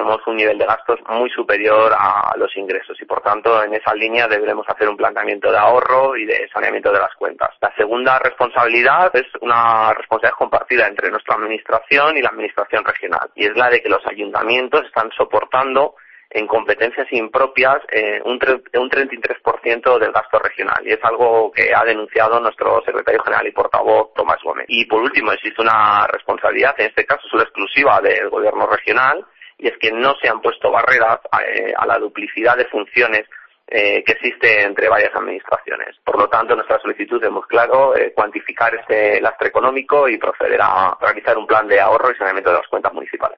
tenemos un nivel de gastos muy superior a los ingresos y por tanto en esa línea deberemos hacer un planteamiento de ahorro y de saneamiento de las cuentas. La segunda responsabilidad es una responsabilidad compartida entre nuestra administración y la administración regional y es la de que los ayuntamientos están soportando en competencias impropias un 33% del gasto regional y es algo que ha denunciado nuestro secretario general y portavoz Tomás Gómez. Y por último existe una responsabilidad, en este caso solo exclusiva del gobierno regional, y es que no se han puesto barreras a la duplicidad de funciones que existe entre varias administraciones. Por lo tanto, nuestra solicitud es muy claro, cuantificar este lastre económico y proceder a realizar un plan de ahorro y saneamiento de las cuentas municipales.